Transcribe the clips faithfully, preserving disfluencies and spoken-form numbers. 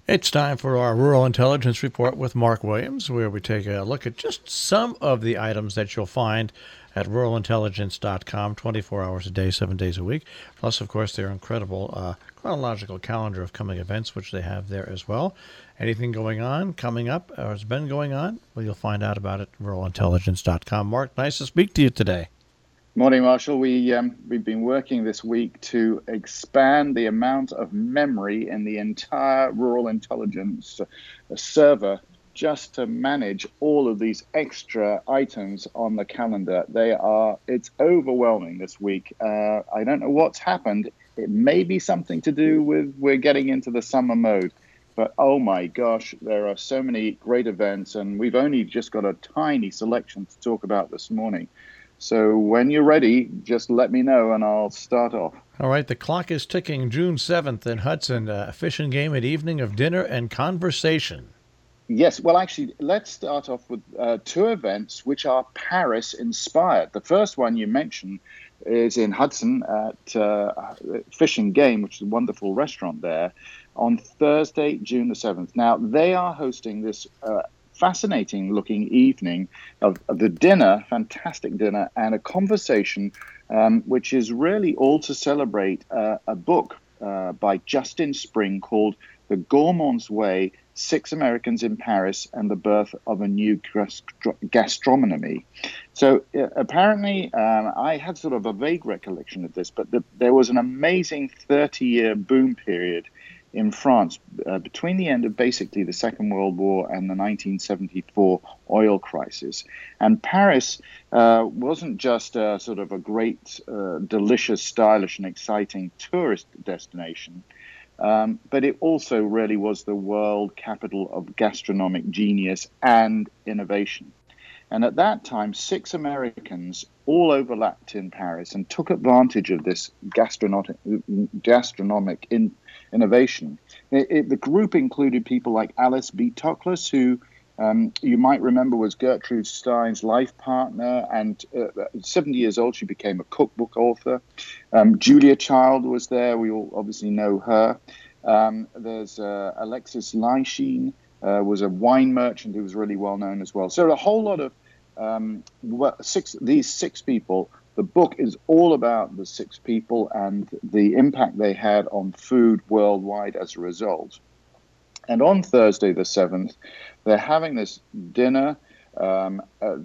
It's time for our Rural Intelligence Report with Mark Williams, where we take a look at just some of the items that you'll find at rural intelligence dot com, twenty-four hours a day, seven days a week. Plus, of course, their incredible uh, chronological calendar of coming events, which they have there as well. Anything going on, coming up, or has been going on, well, you'll find out about it at rural intelligence dot com. Mark, nice to speak to you today. Morning, Marshall. We, um, we've been working this week to expand the amount of memory in the entire Rural Intelligence server just to manage all of these extra items on the calendar. They are, it's overwhelming this week. Uh, I don't know what's happened. It may be something to do with we're getting into the summer mode. But oh my gosh, there are so many great events, and we've only just got a tiny selection to talk about this morning. So when you're ready, just let me know and I'll start off. All right, the clock is ticking. June seventh in Hudson, uh, Fish and Game at Evening of Dinner and Conversation. Yes, well, actually, let's start off with uh, two events which are Paris-inspired. The first one you mentioned is in Hudson at uh, Fish and Game, which is a wonderful restaurant there, on Thursday, June the seventh. Now, they are hosting this uh, fascinating looking evening of, of the dinner, fantastic dinner, and a conversation, um, which is really all to celebrate uh, a book uh, by Justin Spring called The Gourmand's Way, Six Americans in Paris and the Birth of a New Gastro- Gastronomy. So uh, apparently, um, I had sort of a vague recollection of this, but the, there was an amazing thirty-year boom period in France uh, between the end of basically the Second World War and the nineteen seventy-four oil crisis. And Paris uh, wasn't just a, sort of a great, uh, delicious, stylish and exciting tourist destination, um, but it also really was the world capital of gastronomic genius and innovation. And at that time, six Americans all overlapped in Paris and took advantage of this gastronomic, gastronomic in, innovation. It, it, the group included people like Alice B. Toklas, who um, you might remember was Gertrude Stein's life partner, and uh, at seventy years old, she became a cookbook author. Um, Julia Child was there. We all obviously know her. Um, there's uh, Alexis Lichine, Uh, was a wine merchant who was really well known as well. So a whole lot of um, six these six people. The book is all about the six people and the impact they had on food worldwide as a result. And on Thursday the seventh, they're having this dinner. Um, uh,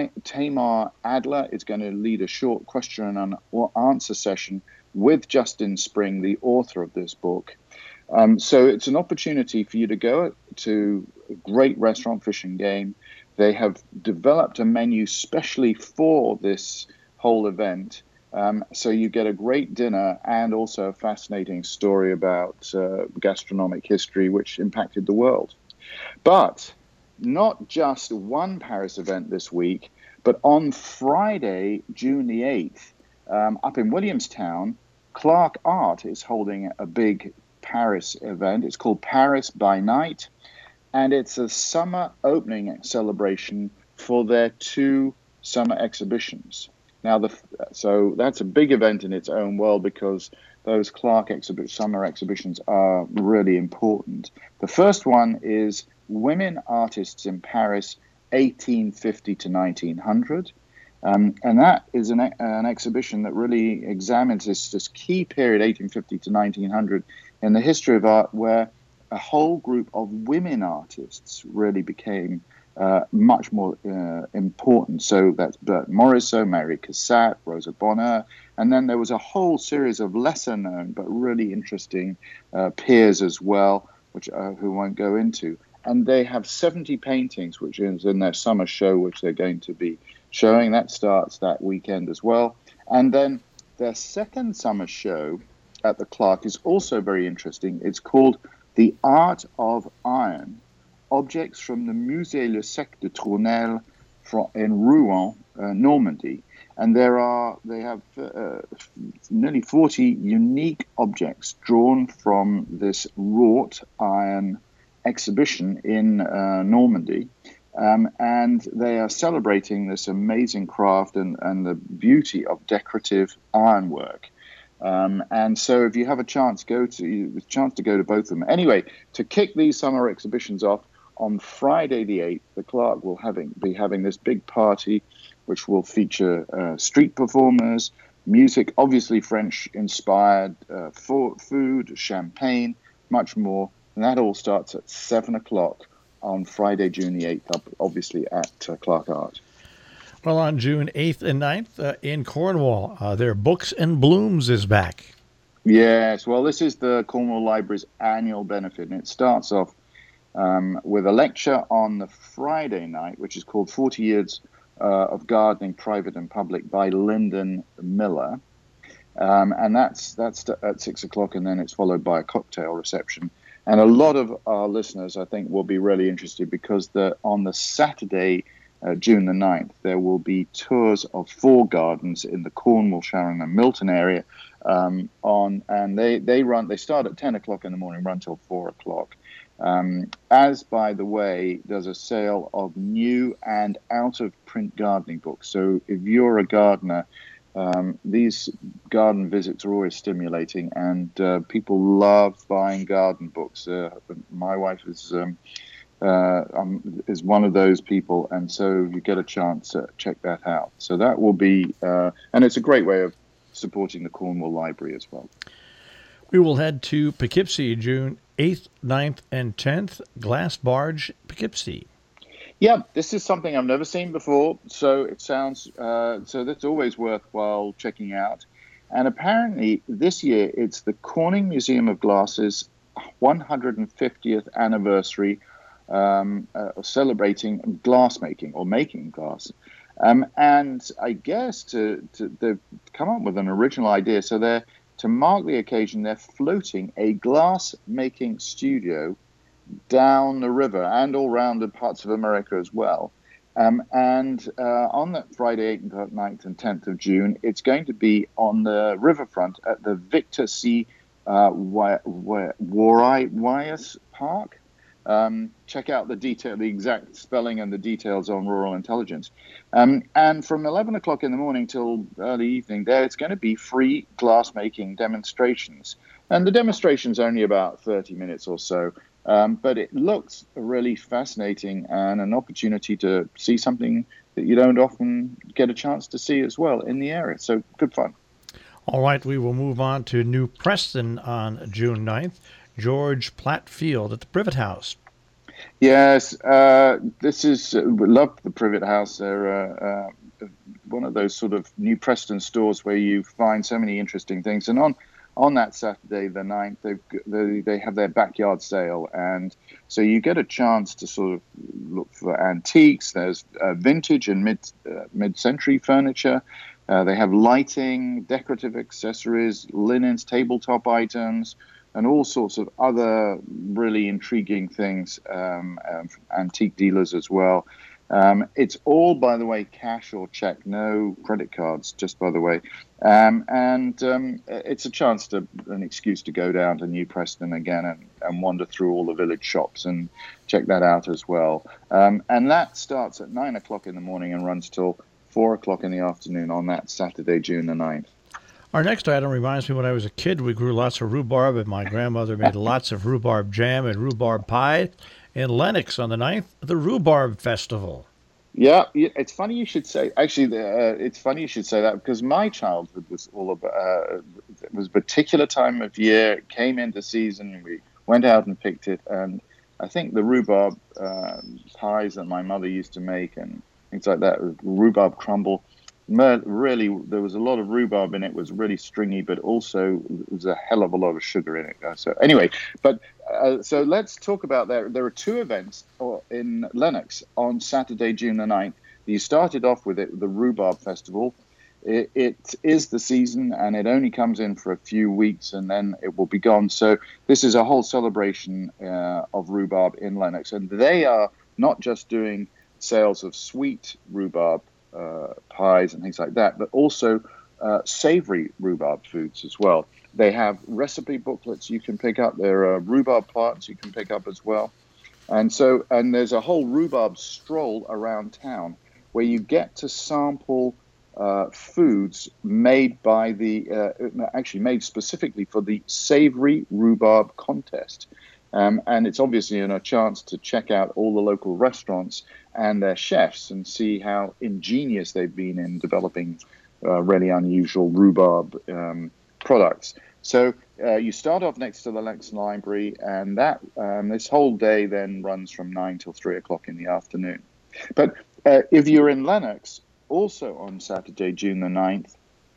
Tamar Adler is going to lead a short question and answer session with Justin Spring, the author of this book. Um, so it's an opportunity for you to go to a great restaurant, Fish and Game. They have developed a menu specially for this whole event. Um, so you get a great dinner and also a fascinating story about uh, gastronomic history, which impacted the world. But not just one Paris event this week, but on Friday, June the eighth, um, up in Williamstown, Clark Art is holding a big Paris event. It's called Paris by Night, and it's a summer opening celebration for their two summer exhibitions. Now, the so that's a big event in its own world because those Clark exhibit, summer exhibitions are really important. The first one is Women Artists in Paris, eighteen fifty to nineteen hundred. Um, and that is an, an exhibition that really examines this, this key period, eighteen fifty to nineteen hundred, in the history of art, where a whole group of women artists really became uh, much more uh, important. So that's Bert Morisot, Mary Cassatt, Rosa Bonheur, and then there was a whole series of lesser known but really interesting uh, peers as well, which uh, who won't go into. And they have seventy paintings, which is in their summer show, which they're going to be showing. That starts that weekend as well. And then their second summer show at the Clark is also very interesting. It's called The Art of Iron, Objects from the Musée Le Sec de Tournelle in Rouen, uh, Normandy. And there are, they have uh, nearly forty unique objects drawn from this wrought iron exhibition in uh, Normandy. Um, and they are celebrating this amazing craft and, and the beauty of decorative ironwork. Um, and so if you have a chance, go to a chance to go to both of them. Anyway, to kick these summer exhibitions off, on Friday the eighth, the Clark will having, be having this big party, which will feature uh, street performers, music, obviously French-inspired, uh, food, champagne, much more. And that all starts at seven o'clock on Friday, June the eighth, obviously at uh, Clark Art. Well, on June eighth and ninth uh, in Cornwall, uh, their Books and Blooms is back. Yes, well, this is the Cornwall Library's annual benefit, and it starts off um, with a lecture on the Friday night, which is called forty Years uh, of Gardening, Private and Public, by Lyndon Miller. Um, and that's that's at six o'clock, and then it's followed by a cocktail reception. And a lot of our listeners, I think, will be really interested because the on the Saturday, Uh, June the ninth, there will be tours of four gardens in the Cornwall, Sharon and Milton area um, on, and they, they run, they start at ten o'clock in the morning, run till four o'clock. Um, as, by the way, there's a sale of new and out-of-print gardening books. So if you're a gardener, um, these garden visits are always stimulating, and uh, people love buying garden books. Uh, my wife is... Um, Uh, um, is one of those people, and so you get a chance to check that out. So that will be, uh, and it's a great way of supporting the Cornwall Library as well. We will head to Poughkeepsie, June eighth, ninth, and tenth, Glass Barge, Poughkeepsie. Yeah, this is something I've never seen before, so it sounds, uh, so that's always worthwhile checking out. And apparently this year it's the Corning Museum of Glass's one hundred fiftieth anniversary, Um, uh, celebrating glass making or making glass. Um, and I guess to, to they've come up with an original idea. So they're, to mark the occasion, they're floating a glass making studio down the river and all around the parts of America as well. Um, and uh, on that Friday, eighth, ninth, and tenth of June, it's going to be on the riverfront at the Victor C. Uh, Warias Park. Um, check out the detail, the exact spelling and the details on Rural Intelligence. Um, and from eleven o'clock in the morning till early evening, there it's going to be free glass-making demonstrations. And the demonstration's only about thirty minutes or so, um, but it looks really fascinating and an opportunity to see something that you don't often get a chance to see as well in the area. So good fun. All right, we will move on to New Preston on June ninth. George Platt Field at the Privet House. Yes, uh, this is, uh, we love the Privet House. They're uh, uh, one of those sort of New Preston stores where you find so many interesting things. And on, on that Saturday, the ninth, they've, they, they have their backyard sale. And so you get a chance to sort of look for antiques. There's uh, vintage and mid, uh, mid-century furniture. Uh, they have lighting, decorative accessories, linens, tabletop items, and all sorts of other really intriguing things, um, um, antique dealers as well. Um, it's all, by the way, cash or check, no credit cards, just by the way. Um, and um, it's a chance to, an excuse to go down to New Preston again and, and wander through all the village shops and check that out as well. Um, and that starts at nine o'clock in the morning and runs till four o'clock in the afternoon on that Saturday, June the ninth. Our next item reminds me when I was a kid, we grew lots of rhubarb, and my grandmother made lots of rhubarb jam and rhubarb pie. In Lenox on the ninth, the Rhubarb Festival. Yeah, it's funny you should say. Actually, uh, it's funny you should say that because my childhood was all about. Uh, it was a particular time of year. It came into season. We went out and picked it, and I think the rhubarb uh, pies that my mother used to make and things like that, rhubarb crumble. Really, there was a lot of rhubarb in it. It was really stringy, but also there was a hell of a lot of sugar in it. So anyway, but uh, so let's talk about that. There are two events in Lenox on Saturday, June the ninth. You started off with it, the Rhubarb Festival. It, it is the season, and it only comes in for a few weeks, and then it will be gone. So this is a whole celebration uh, of rhubarb in Lenox, and they are not just doing sales of sweet rhubarb Uh, pies and things like that, but also uh, savory rhubarb foods as well. They have recipe booklets you can pick up. There are rhubarb plants you can pick up as well. And so, and there's a whole rhubarb stroll around town where you get to sample uh, foods made by the, uh, actually made specifically for the Savory Rhubarb Contest. Um, and it's obviously a chance to check out all the local restaurants and their chefs and see how ingenious they've been in developing uh, really unusual rhubarb um, products. So uh, you start off next to the Lennox Library, and that um, this whole day then runs from nine till three o'clock in the afternoon. But uh, if you're in Lennox, also on Saturday, June the ninth,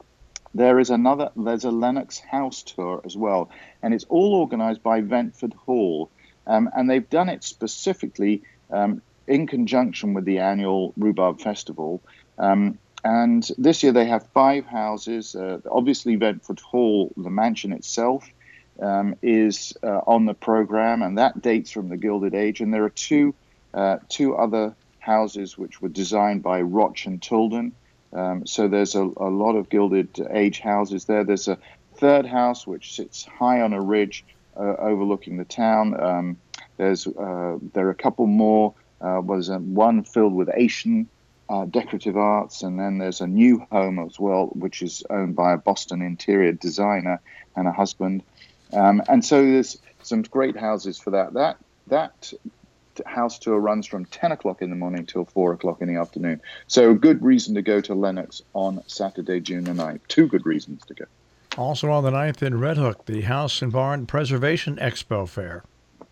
there is another, there's a Lennox house tour as well, and it's all organized by Ventford Hall, um, and they've done it specifically um, in conjunction with the annual Rhubarb Festival. Um, and this year they have five houses. Uh, obviously, Ventford Hall, the mansion itself, um, is uh, on the program, and that dates from the Gilded Age. And there are two, uh, two other houses which were designed by Roch and Tulden. Um, so there's a, a lot of Gilded Age houses there. There's a third house which sits high on a ridge uh, overlooking the town. Um, there's uh, there are a couple more. Uh, was one filled with Asian uh, decorative arts, and then there's a new home as well, which is owned by a Boston interior designer and a husband. Um, and so there's some great houses for that. That that. house tour runs from ten o'clock in the morning till four o'clock in the afternoon. So a good reason to go to Lennox on Saturday, June the ninth. Two good reasons to go. Also on the ninth in Red Hook, the House and Barn Preservation Expo Fair.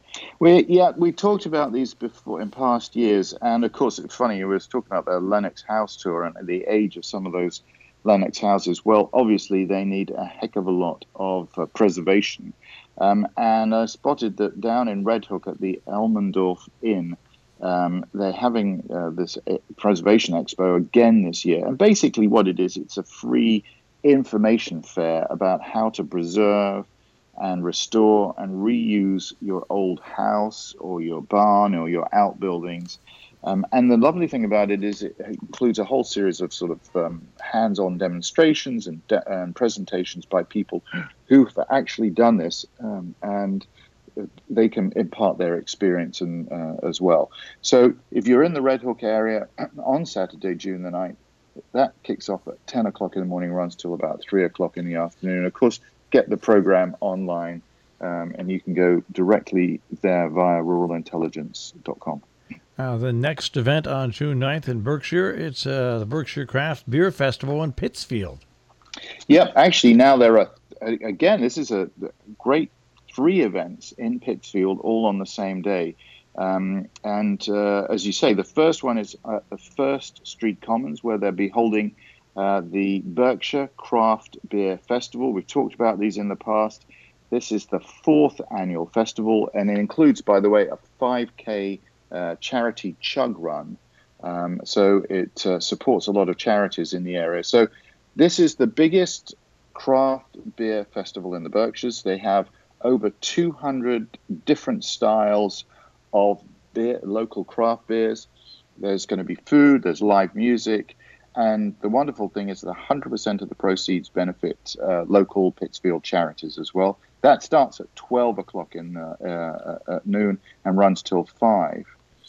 We, yeah, we talked about these before in past years. And of course, it's funny, we were talking about the Lennox house tour and the age of some of those Lennox houses. Well, obviously, they need a heck of a lot of uh, preservation. Um, and I spotted that down in Red Hook at the Elmendorf Inn, um, they're having uh, this preservation expo again this year. And basically what it is, it's a free information fair about how to preserve and restore and reuse your old house or your barn or your outbuildings. Um, and the lovely thing about it is it includes a whole series of sort of um, hands-on demonstrations and, de- and presentations by people who've actually done this, um, and they can impart their experience and, uh, as well. So if you're in the Red Hook area on Saturday, June the ninth, that kicks off at ten o'clock in the morning, runs till about three o'clock in the afternoon. Of course, get the program online, um, and you can go directly there via rural intelligence dot com. Uh, the next event on June ninth in Berkshire, it's uh, the Berkshire Craft Beer Festival in Pittsfield. Yep, actually now there are, again, this is a great three events in Pittsfield all on the same day. Um, and uh, as you say, the first one is at the First Street Commons, where they'll be holding uh, the Berkshire Craft Beer Festival. We've talked about these in the past. This is the fourth annual festival, and it includes, by the way, a five K Uh, charity chug run. Um, so it uh, supports a lot of charities in the area. So this is the biggest craft beer festival in the Berkshires. They have over two hundred different styles of beer, local craft beers. There's going to be food, there's live music, and the wonderful thing is that one hundred percent of the proceeds benefit uh, local Pittsfield charities as well. That starts at twelve o'clock in uh, uh, at noon and runs till five.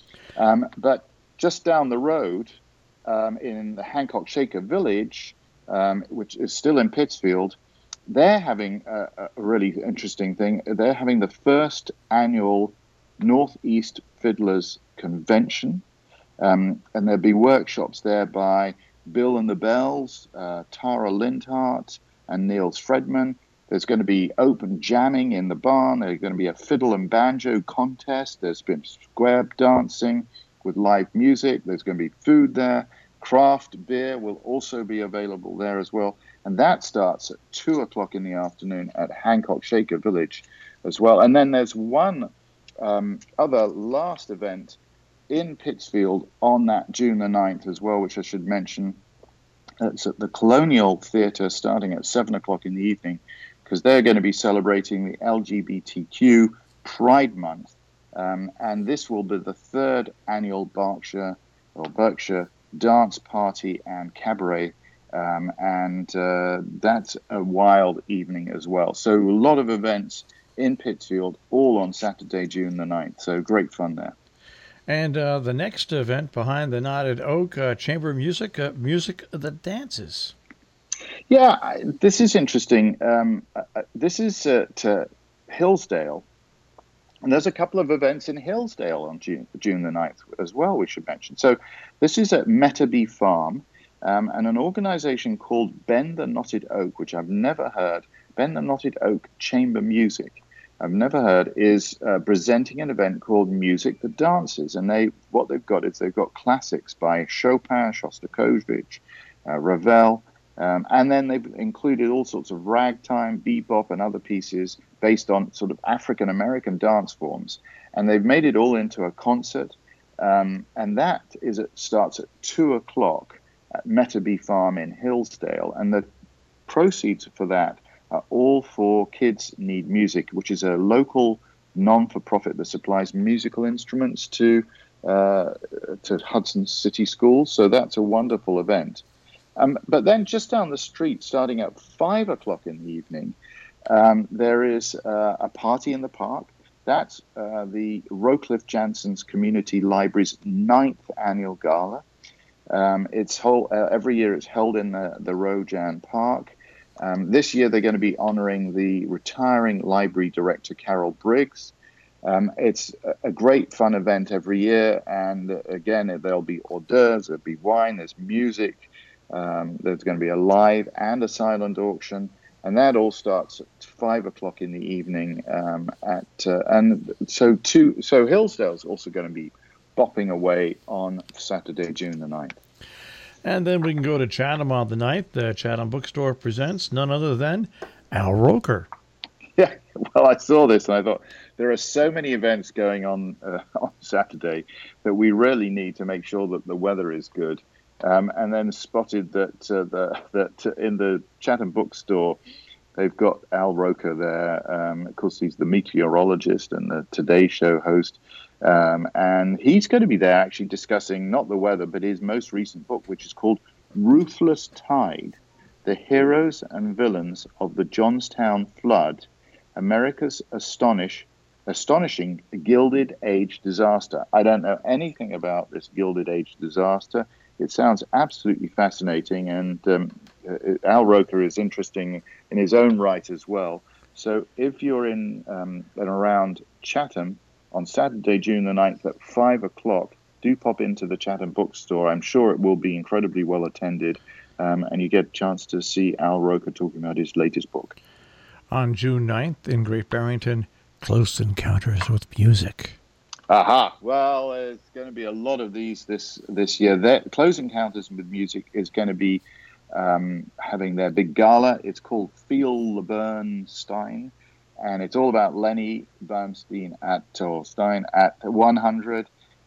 Um, but just down the road, um, in the Hancock Shaker Village, um, which is still in Pittsfield, they're having a, a really interesting thing. They're having the first annual Northeast Fiddlers Convention, um, and there'll be workshops there by Bill and the Bells, uh, Tara Lindhart, and Niels Fredman. There's going to be open jamming in the barn. There's going to be a fiddle and banjo contest. There's been square dancing with live music. There's going to be food there. Craft beer will also be available there as well. And that starts at two o'clock in the afternoon at Hancock Shaker Village as well. And then there's one um, other last event in Pittsfield on that June the ninth as well, which I should mention. It's at the Colonial Theatre starting at seven o'clock in the evening, because they're going to be celebrating the L G B T Q Pride Month. Um, and this will be the third annual Berkshire or Berkshire Dance Party and Cabaret. Um, and uh, that's a wild evening as well. So a lot of events in Pittsfield, all on Saturday, June the ninth. So great fun there. And uh, the next event behind the Knotted Oak, uh, Chamber Music, uh, Music that Dances. Yeah, I, this is interesting. Um, uh, uh, this is at uh, Hillsdale, and there's a couple of events in Hillsdale on June, June the ninth as well, we should mention. So this is at Metabee Farm, um, and an organization called Bend the Knotted Oak, which I've never heard, Bend the Knotted Oak Chamber Music, I've never heard, is uh, presenting an event called Music That Dances. And they what they've got is they've got classics by Chopin, Shostakovich, uh, Ravel, um, and then they've included all sorts of ragtime, bebop, and other pieces based on sort of African American dance forms. And they've made it all into a concert. Um, and that is it starts at two o'clock at Metabee Farm in Hillsdale. And the proceeds for that are all for Kids Need Music, which is a local non-for-profit that supplies musical instruments to uh, to Hudson City schools. So that's a wonderful event. Um, but then just down the street, starting at five o'clock in the evening, um, there is uh, a party in the park. That's uh, the Rocliffe Jansen's Community Library's ninth annual gala. Um, it's whole, uh, every year it's held in the, the Rojan Park. Um, this year they're going to be honoring the retiring library director, Carol Briggs. Um, it's a great fun event every year. And uh, again, there'll be hors d'oeuvres, there'll be wine, there's music. Um, there's going to be a live and a silent auction. And that all starts at five o'clock in the evening. Um, at uh, and so two, so Hillsdale's also going to be bopping away on Saturday, June the ninth. And then we can go to Chatham on the ninth. The Chatham Bookstore presents none other than Al Roker. Yeah, well, I saw this and I thought there are so many events going on uh, on Saturday that we really need to make sure that the weather is good. Um, and then spotted that uh, the that in the Chatham Bookstore, they've got Al Roker there. Um, of course, he's the meteorologist and the Today Show host. Um, and he's going to be there actually discussing not the weather, but his most recent book, which is called Ruthless Tide, The Heroes and Villains of the Johnstown Flood, America's Astonish, Astonishing Gilded Age Disaster. I don't know anything about this Gilded Age disaster. It sounds absolutely fascinating, and um, Al Roker is interesting in his own right as well. So if you're in um, and around Chatham on Saturday, June the ninth at five o'clock, do pop into the Chatham Bookstore. I'm sure it will be incredibly well attended, um, and you get a chance to see Al Roker talking about his latest book. On June ninth in Great Barrington, Close Encounters with Music. Aha. Well, there's going to be a lot of these this this year. That Close Encounters with Music is going to be um, having their big gala. It's called Feel the Bernstein, and it's all about Lenny Bernstein at or Stein at one hundred.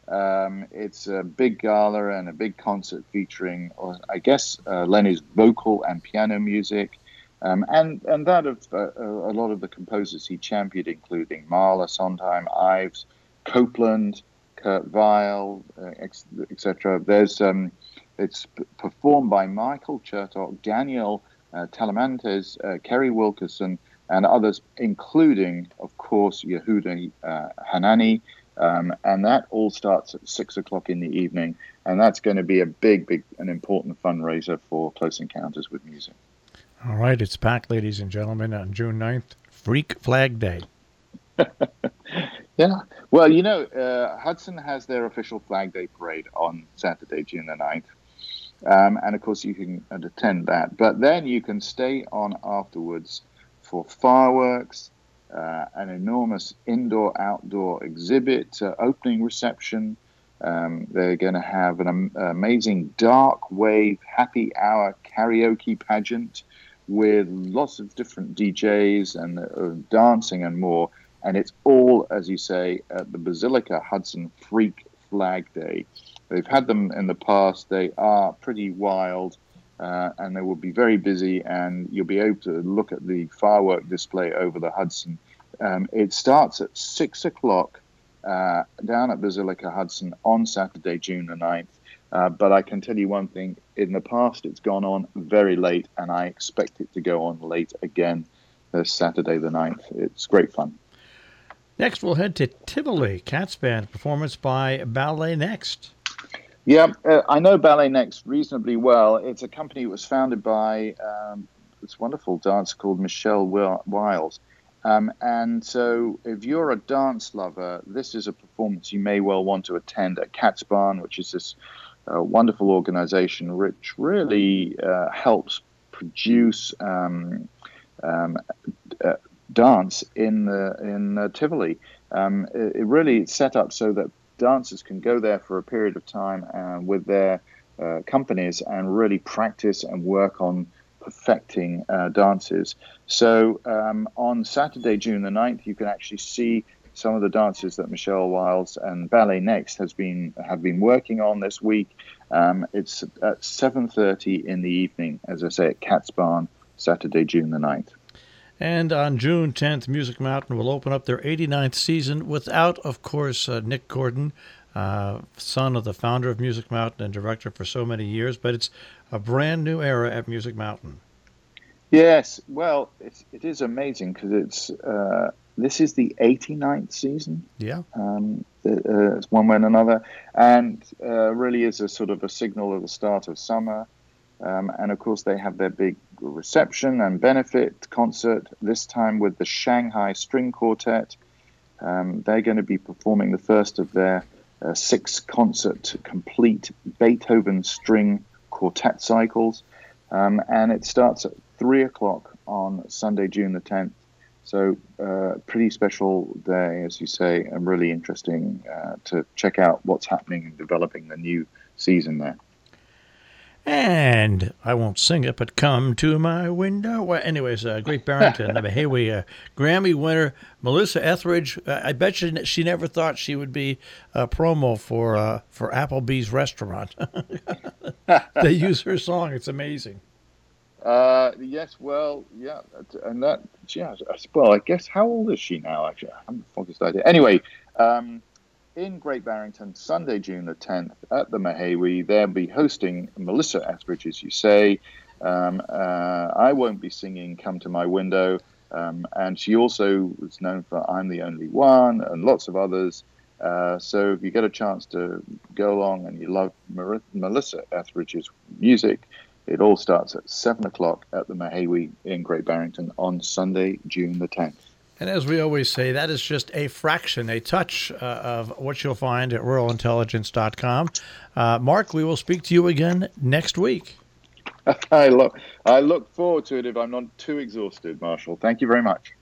Um, it's a big gala and a big concert featuring, or I guess, uh, Lenny's vocal and piano music, um, and and that of uh, a lot of the composers he championed, including Mahler, Sondheim, Ives, Copeland, Kurt Weill, uh, et cetera. There's um, it's p- performed by Michael Chertok, Daniel uh, Talamantes, uh, Kerry Wilkerson, and others, including, of course, Yehuda uh, Hanani. Um, and that all starts at six o'clock in the evening, and that's going to be a big, big, and important fundraiser for Close Encounters with Music. All right, it's packed, ladies and gentlemen, on June ninth, Freak Flag Day. Yeah. Well, you know, uh, Hudson has their official Flag Day parade on Saturday, June the ninth. Um, and, of course, you can attend that. But then you can stay on afterwards for fireworks, uh, an enormous indoor-outdoor exhibit, uh, opening reception. Um, they're going to have an um, amazing dark wave happy hour karaoke pageant with lots of different D Js and uh, dancing and more. And it's all, as you say, at the Basilica Hudson Freak Flag Day. They've had them in the past. They are pretty wild, uh, and they will be very busy, and you'll be able to look at the firework display over the Hudson. Um, it starts at six o'clock uh, down at Basilica Hudson on Saturday, June the ninth. Uh, but I can tell you one thing. In the past, it's gone on very late, and I expect it to go on late again this Saturday the ninth. It's great fun. Next, we'll head to Tivoli, Cats Band performance by Ballet Next. Yeah, uh, I know Ballet Next reasonably well. It's a company that was founded by um, this wonderful dancer called Michelle Wiles. Um, and so if you're a dance lover, this is a performance you may well want to attend at Cats Barn, which is this uh, wonderful organization which really uh, helps produce um, um, uh, dance in the in uh, Tivoli. Um, it, it really is set up so that dancers can go there for a period of time uh, with their uh, companies and really practice and work on perfecting uh, dances. So um, on Saturday, June the ninth, you can actually see some of the dances that Michelle Wiles and Ballet Next has been have been working on this week. Um, it's at seven thirty in the evening, as I say, at Cats Barn, Saturday, June the ninth. And on June tenth, Music Mountain will open up their eighty-ninth season without, of course, uh, Nick Gordon, uh, son of the founder of Music Mountain and director for so many years. But it's a brand new era at Music Mountain. Yes, well, it's, it is amazing because it's uh, this is the eighty-ninth season. Yeah, um, uh, it's one way and another, and uh, really is a sort of a signal of the start of summer. Um, and of course, they have their big reception and benefit concert, this time with the Shanghai String Quartet. Um, they're going to be performing the first of their uh, six concert complete Beethoven string quartet cycles. Um, and it starts at three o'clock on Sunday, June the tenth. So uh, pretty special day, as you say, and really interesting uh, to check out what's happening and developing the new season there. And I won't sing it, but come to my window. Well, anyways, uh, Great Barrington, hey, we uh, Grammy winner Melissa Etheridge. Uh, I bet you she never thought she would be a promo for uh, for Applebee's restaurant. They use her song. It's amazing. Uh, yes, well, yeah, and that, yeah, well, I guess how old is she now? Actually, I haven't the foggiest idea. Anyway. Um, In Great Barrington, Sunday, June the tenth, at the Mahawi, they'll be hosting Melissa Etheridge, as you say. Um, uh, I won't be singing "Come to My Window," um, and she also was known for "I'm the Only One" and lots of others. Uh, so if you get a chance to go along and you love Mar- Melissa Etheridge's music, it all starts at seven o'clock at the Mahawi in Great Barrington on Sunday, June the tenth. And as we always say, that is just a fraction, a touch uh, of what you'll find at rural intelligence dot com. Uh, Mark, we will speak to you again next week. I look, I look forward to it if I'm not too exhausted, Marshall. Thank you very much.